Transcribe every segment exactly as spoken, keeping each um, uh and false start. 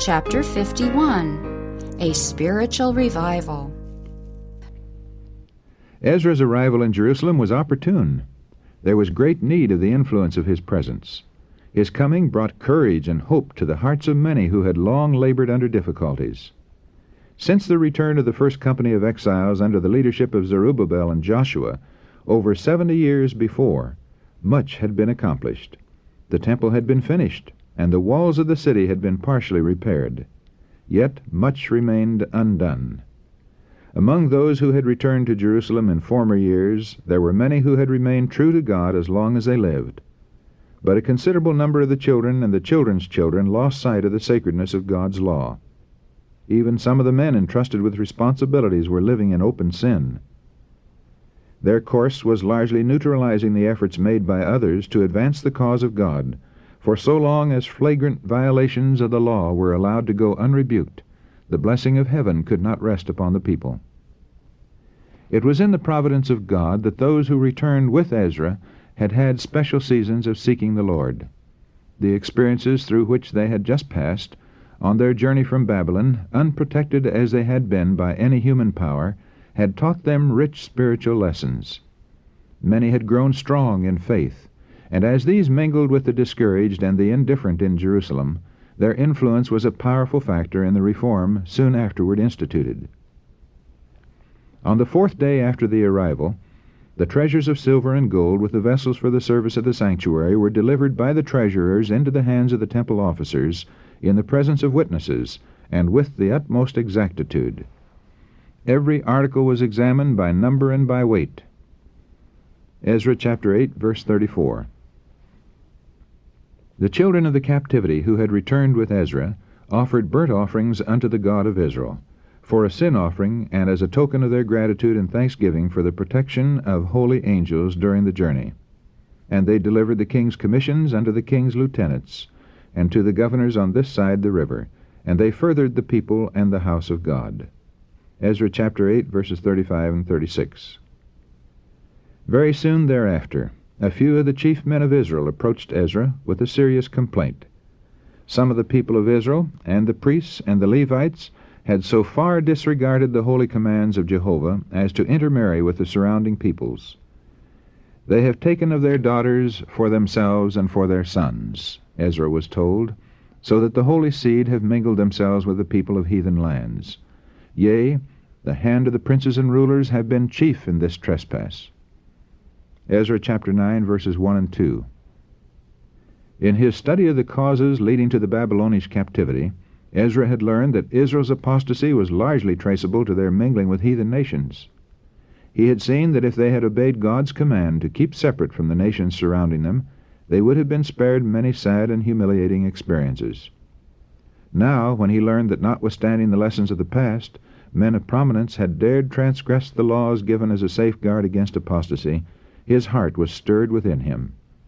Chapter fifty-one, A Spiritual Revival. Ezra's arrival in Jerusalem was opportune. There was great need of the influence of his presence. His coming brought courage and hope to the hearts of many who had long labored under difficulties. Since the return of the first company of exiles under the leadership of Zerubbabel and Joshua, over seventy years before, much had been accomplished. The temple had been finished, and the walls of the city had been partially repaired. Yet much remained undone. Among those who had returned to Jerusalem in former years, there were many who had remained true to God as long as they lived. But a considerable number of the children and the children's children lost sight of the sacredness of God's law. Even some of the men entrusted with responsibilities were living in open sin. Their course was largely neutralizing the efforts made by others to advance the cause of God, for so long as flagrant violations of the law were allowed to go unrebuked, the blessing of heaven could not rest upon the people. It was in the providence of God that those who returned with Ezra had had special seasons of seeking the Lord. The experiences through which they had just passed, on their journey from Babylon, unprotected as they had been by any human power, had taught them rich spiritual lessons. Many had grown strong in faith, and as these mingled with the discouraged and the indifferent in Jerusalem, their influence was a powerful factor in the reform soon afterward instituted. On the fourth day after the arrival, the treasures of silver and gold with the vessels for the service of the sanctuary were delivered by the treasurers into the hands of the temple officers in the presence of witnesses and with the utmost exactitude. Every article was examined by number and by weight. Ezra chapter eight, verse thirty-four. The children of the captivity who had returned with Ezra offered burnt offerings unto the God of Israel, for a sin offering and as a token of their gratitude and thanksgiving for the protection of holy angels during the journey. And they delivered the king's commissions unto the king's lieutenants, and to the governors on this side the river, and they furthered the people and the house of God. Ezra chapter eight, verses thirty-five and thirty-six. Very soon thereafter, a few of the chief men of Israel approached Ezra with a serious complaint. Some of the people of Israel, and the priests and the Levites, had so far disregarded the holy commands of Jehovah as to intermarry with the surrounding peoples. They have taken of their daughters for themselves and for their sons, Ezra was told, so that the holy seed have mingled themselves with the people of heathen lands. Yea, the hand of the princes and rulers have been chief in this trespass. Ezra chapter nine, verses one and two. In his study of the causes leading to the Babylonish captivity, Ezra had learned that Israel's apostasy was largely traceable to their mingling with heathen nations. He had seen that if they had obeyed God's command to keep separate from the nations surrounding them, they would have been spared many sad and humiliating experiences. Now, when he learned that notwithstanding the lessons of the past, men of prominence had dared transgress the laws given as a safeguard against apostasy, his heart was stirred within him.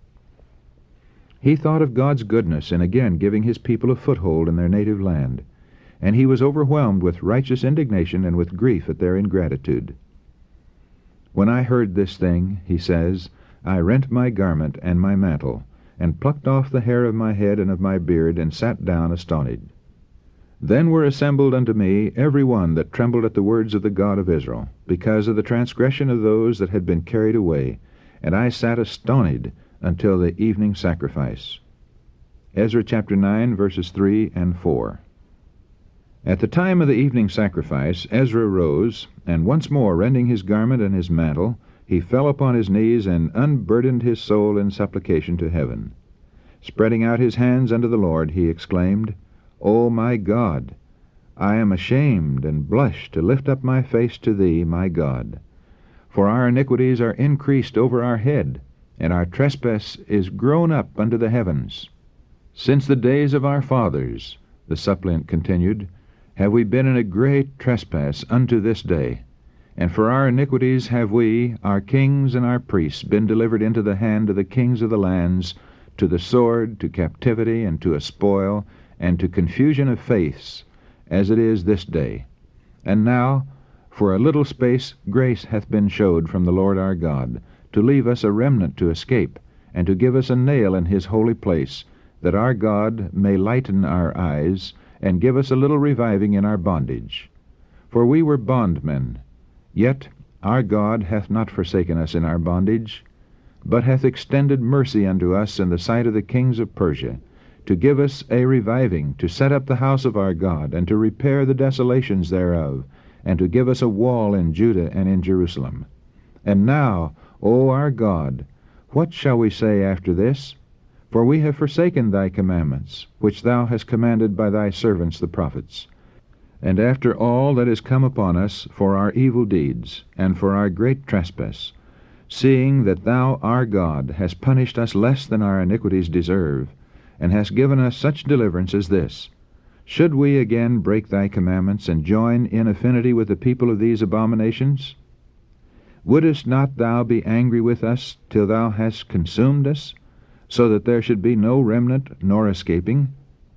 He thought of God's goodness in again giving his people a foothold in their native land, and he was overwhelmed with righteous indignation and with grief at their ingratitude. When I heard this thing, he says, I rent my garment and my mantle, and plucked off the hair of my head and of my beard, and sat down astonied. Then were assembled unto me every one that trembled at the words of the God of Israel, because of the transgression of those that had been carried away, and I sat astonied until the evening sacrifice. Ezra chapter nine, verses three and four. At the time of the evening sacrifice, Ezra rose, and once more rending his garment and his mantle, he fell upon his knees and unburdened his soul in supplication to heaven. Spreading out his hands unto the Lord, he exclaimed, O my God, I am ashamed and blush to lift up my face to thee, my God. For our iniquities are increased over our head, and our trespass is grown up unto the heavens. Since the days of our fathers, the suppliant continued, have we been in a great trespass unto this day. And for our iniquities have we, our kings and our priests, been delivered into the hand of the kings of the lands, to the sword, to captivity, and to a spoil, and to confusion of faiths, as it is this day. And now, for a little space, grace hath been showed from the Lord our God, to leave us a remnant to escape, and to give us a nail in his holy place, that our God may lighten our eyes, and give us a little reviving in our bondage. For we were bondmen, yet our God hath not forsaken us in our bondage, but hath extended mercy unto us in the sight of the kings of Persia, to give us a reviving, to set up the house of our God, and to repair the desolations thereof, and to give us a wall in Judah and in Jerusalem. And now, O our God, what shall we say after this? For we have forsaken thy commandments, which thou hast commanded by thy servants the prophets. And after all that is come upon us for our evil deeds, and for our great trespass, seeing that thou, our God, hast punished us less than our iniquities deserve, and hast given us such deliverance as this, should we again break thy commandments, and join in affinity with the people of these abominations? Wouldest not thou be angry with us till thou hast consumed us, so that there should be no remnant nor escaping?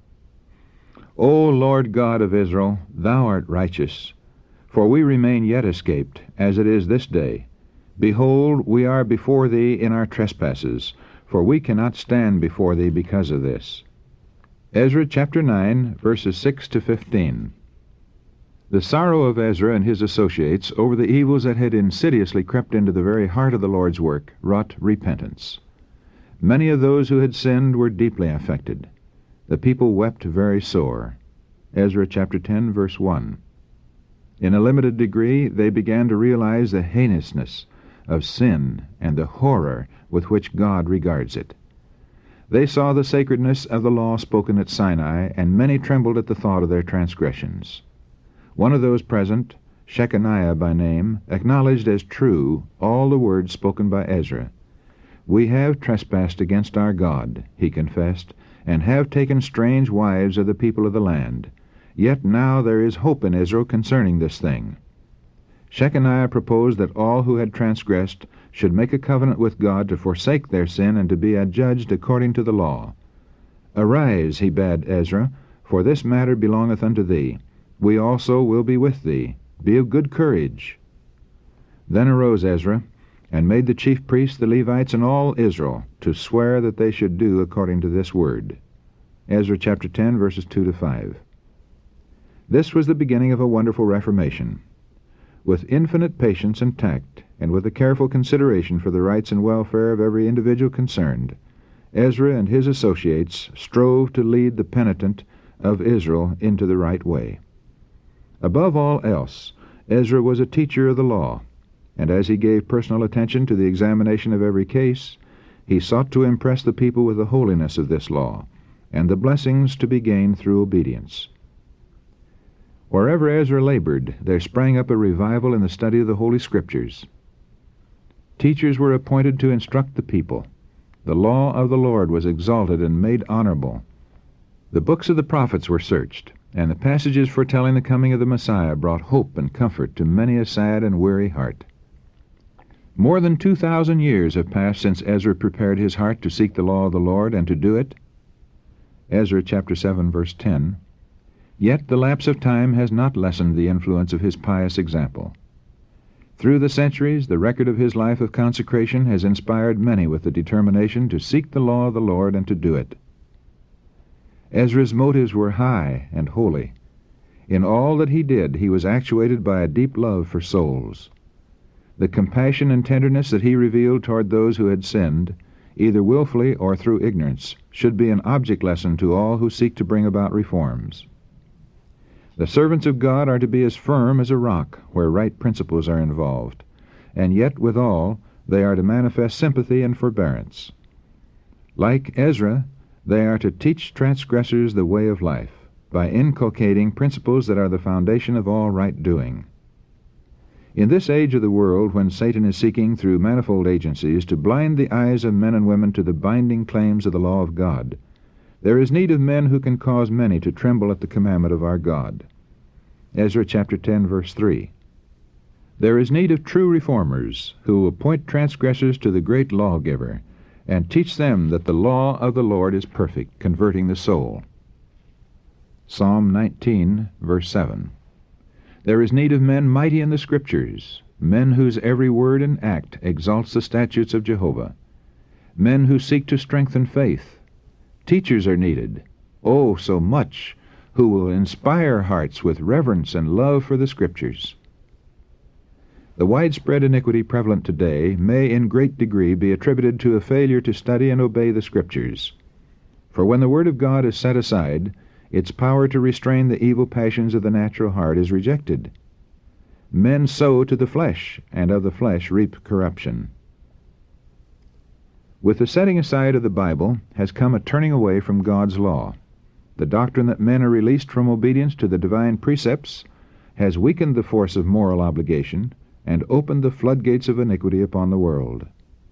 O Lord God of Israel, thou art righteous, for we remain yet escaped, as it is this day. Behold, we are before thee in our trespasses, for we cannot stand before thee because of this. Ezra chapter nine, verses six to fifteen. The sorrow of Ezra and his associates over the evils that had insidiously crept into the very heart of the Lord's work wrought repentance. Many of those who had sinned were deeply affected. The people wept very sore. Ezra chapter ten, verse one. In a limited degree, they began to realize the heinousness of sin and the horror with which God regards it. They saw the sacredness of the law spoken at Sinai, and many trembled at the thought of their transgressions. One of those present, Shechaniah by name, acknowledged as true all the words spoken by Ezra. We have trespassed against our God, he confessed, and have taken strange wives of the people of the land. Yet now there is hope in Israel concerning this thing. Shechaniah proposed that all who had transgressed should make a covenant with God to forsake their sin and to be adjudged according to the law. Arise, he bade Ezra, for this matter belongeth unto thee. We also will be with thee. Be of good courage. Then arose Ezra, and made the chief priests, the Levites, and all Israel to swear that they should do according to this word. Ezra chapter ten, verses two to five. This was the beginning of a wonderful reformation. With infinite patience and tact, and with a careful consideration for the rights and welfare of every individual concerned, Ezra and his associates strove to lead the penitent of Israel into the right way. Above all else, Ezra was a teacher of the law, and as he gave personal attention to the examination of every case, he sought to impress the people with the holiness of this law, and the blessings to be gained through obedience. Wherever Ezra labored, there sprang up a revival in the study of the Holy Scriptures. Teachers were appointed to instruct the people. The law of the Lord was exalted and made honorable. The books of the prophets were searched, and the passages foretelling the coming of the Messiah brought hope and comfort to many a sad and weary heart. More than two thousand years have passed since Ezra prepared his heart to seek the law of the Lord and to do it. Ezra chapter seven, verse ten. Yet the lapse of time has not lessened the influence of his pious example. Through the centuries, the record of his life of consecration has inspired many with the determination to seek the law of the Lord and to do it. Ezra's motives were high and holy. In all that he did, he was actuated by a deep love for souls. The compassion and tenderness that he revealed toward those who had sinned, either willfully or through ignorance, should be an object lesson to all who seek to bring about reforms. The servants of God are to be as firm as a rock where right principles are involved, and yet withal they are to manifest sympathy and forbearance. Like Ezra, they are to teach transgressors the way of life, by inculcating principles that are the foundation of all right doing. In this age of the world, when Satan is seeking through manifold agencies to blind the eyes of men and women to the binding claims of the law of God, there is need of men who can cause many to tremble at the commandment of our God. Ezra chapter ten, verse three. There is need of true reformers who appoint transgressors to the great lawgiver, and teach them that the law of the Lord is perfect, converting the soul. Psalm nineteen, verse seven. There is need of men mighty in the Scriptures, men whose every word and act exalts the statutes of Jehovah, men who seek to strengthen faith. Teachers are needed, oh, so much, who will inspire hearts with reverence and love for the Scriptures. The widespread iniquity prevalent today may in great degree be attributed to a failure to study and obey the Scriptures. For when the Word of God is set aside, its power to restrain the evil passions of the natural heart is rejected. Men sow to the flesh, and of the flesh reap corruption. With the setting aside of the Bible has come a turning away from God's law. The doctrine that men are released from obedience to the divine precepts has weakened the force of moral obligation and opened the floodgates of iniquity upon the world.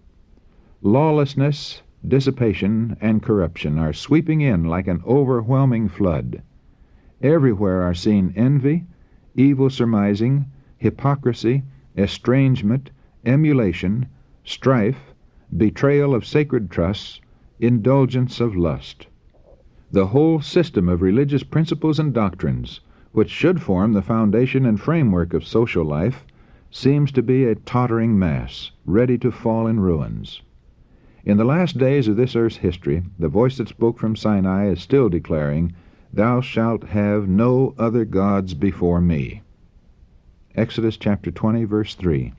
Lawlessness, dissipation, and corruption are sweeping in like an overwhelming flood. Everywhere are seen envy, evil surmising, hypocrisy, estrangement, emulation, strife, betrayal of sacred trusts, indulgence of lust. The whole system of religious principles and doctrines, which should form the foundation and framework of social life, seems to be a tottering mass, ready to fall in ruins. In the last days of this earth's history, the voice that spoke from Sinai is still declaring, "Thou shalt have no other gods before me." Exodus chapter twenty, verse three.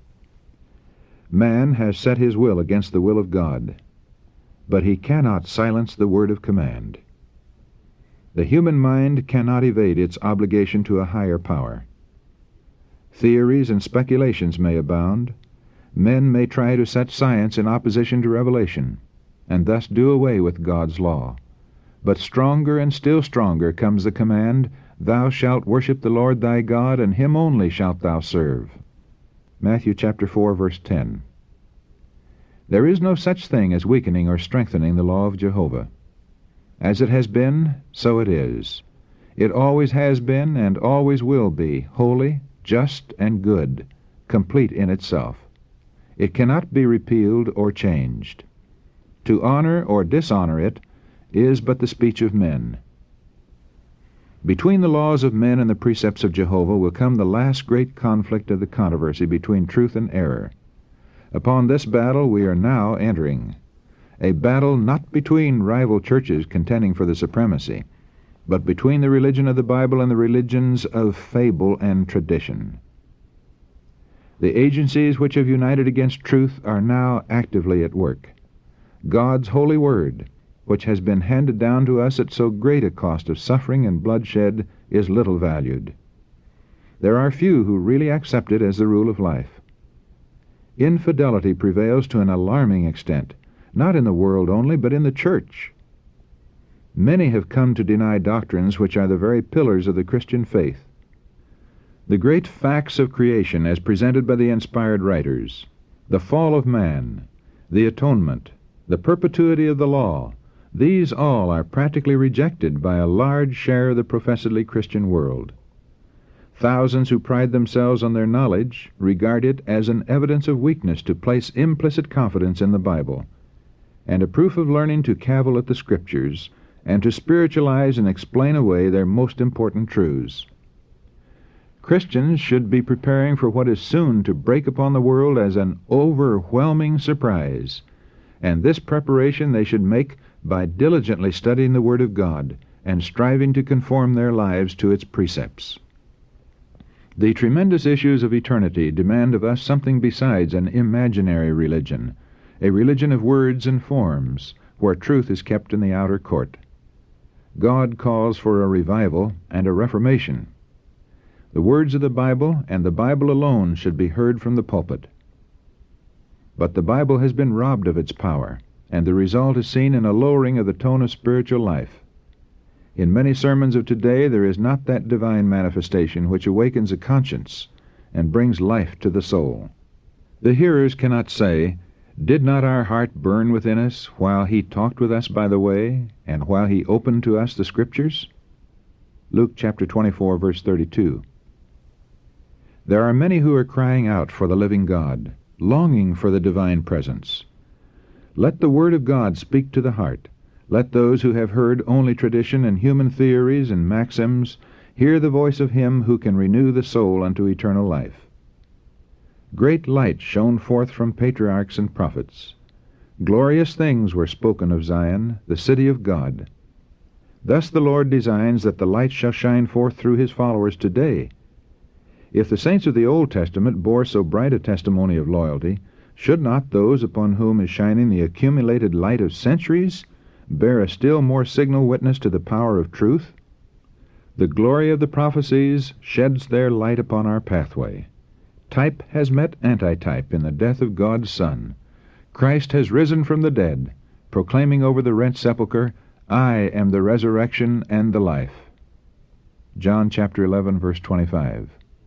Man has set his will against the will of God, but he cannot silence the word of command. The human mind cannot evade its obligation to a higher power. Theories and speculations may abound. Men may try to set science in opposition to revelation, and thus do away with God's law. But stronger and still stronger comes the command, "Thou shalt worship the Lord thy God, and him only shalt thou serve." Matthew chapter four, verse ten. There is no such thing as weakening or strengthening the law of Jehovah. As it has been, so it is. It always has been and always will be holy, just, and good, complete in itself. It cannot be repealed or changed. To honor or dishonor it is but the speech of men. Between the laws of men and the precepts of Jehovah will come the last great conflict of the controversy between truth and error. Upon this battle we are now entering, a battle not between rival churches contending for the supremacy, but between the religion of the Bible and the religions of fable and tradition. The agencies which have united against truth are now actively at work. God's holy word, which has been handed down to us at so great a cost of suffering and bloodshed, is little valued. There are few who really accept it as the rule of life. Infidelity prevails to an alarming extent, not in the world only, but in the church. Many have come to deny doctrines which are the very pillars of the Christian faith. The great facts of creation as presented by the inspired writers, the fall of man, the atonement, the perpetuity of the law, these all are practically rejected by a large share of the professedly Christian world. Thousands who pride themselves on their knowledge regard it as an evidence of weakness to place implicit confidence in the Bible, and a proof of learning to cavil at the Scriptures and to spiritualize and explain away their most important truths. Christians should be preparing for what is soon to break upon the world as an overwhelming surprise, and this preparation they should make by diligently studying the Word of God and striving to conform their lives to its precepts. The tremendous issues of eternity demand of us something besides an imaginary religion, a religion of words and forms, where truth is kept in the outer court. God calls for a revival and a reformation. The words of the Bible and the Bible alone should be heard from the pulpit. But the Bible has been robbed of its power, and the result is seen in a lowering of the tone of spiritual life. In many sermons of today there is not that divine manifestation which awakens a conscience and brings life to the soul. The hearers cannot say, "Did not our heart burn within us while he talked with us by the way, and while he opened to us the Scriptures?" Luke chapter twenty-four, verse thirty-two. There are many who are crying out for the living God, longing for the divine presence. Let the Word of God speak to the heart. Let those who have heard only tradition and human theories and maxims hear the voice of Him who can renew the soul unto eternal life. Great light shone forth from patriarchs and prophets. Glorious things were spoken of Zion, the city of God. Thus the Lord designs that the light shall shine forth through his followers today. If the saints of the Old Testament bore so bright a testimony of loyalty, should not those upon whom is shining the accumulated light of centuries bear a still more signal witness to the power of truth? The glory of the prophecies sheds their light upon our pathway. Type has met antitype in the death of God's Son. Christ has risen from the dead, proclaiming over the rent sepulchre, I am the resurrection and the life. John chapter eleven, verse twenty-five.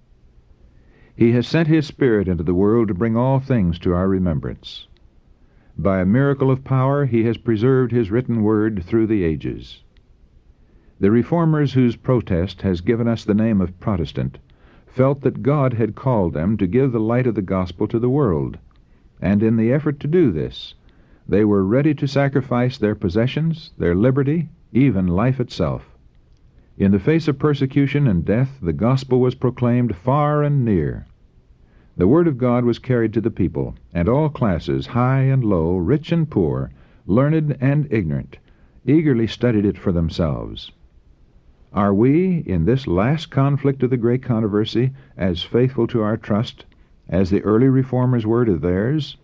He has sent his Spirit into the world to bring all things to our remembrance. By a miracle of power he has preserved his written word through the ages. The Reformers, whose protest has given us the name of Protestant, felt that God had called them to give the light of the gospel to the world, and in the effort to do this, they were ready to sacrifice their possessions, their liberty, even life itself. In the face of persecution and death, the gospel was proclaimed far and near. The word of God was carried to the people, and all classes, high and low, rich and poor, learned and ignorant, eagerly studied it for themselves. Are we, in this last conflict of the great controversy, as faithful to our trust as the early Reformers were to theirs?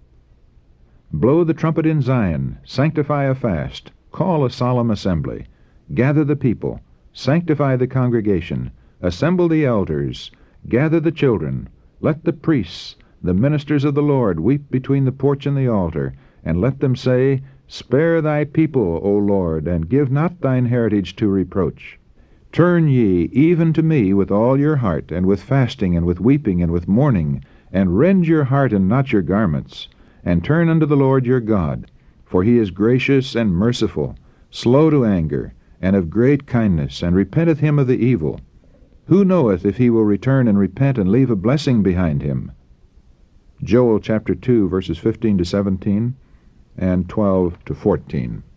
Blow the trumpet in Zion, sanctify a fast, call a solemn assembly, gather the people, sanctify the congregation, assemble the elders, gather the children, let the priests, the ministers of the Lord, weep between the porch and the altar, and let them say, Spare thy people, O Lord, and give not thine heritage to reproach. Turn ye even to me with all your heart, and with fasting, and with weeping, and with mourning, and rend your heart and not your garments, and turn unto the Lord your God, for he is gracious and merciful, slow to anger, and of great kindness, and repenteth him of the evil. Who knoweth if he will return and repent and leave a blessing behind him? Joel chapter two, verses fifteen to seventeen, and twelve to fourteen.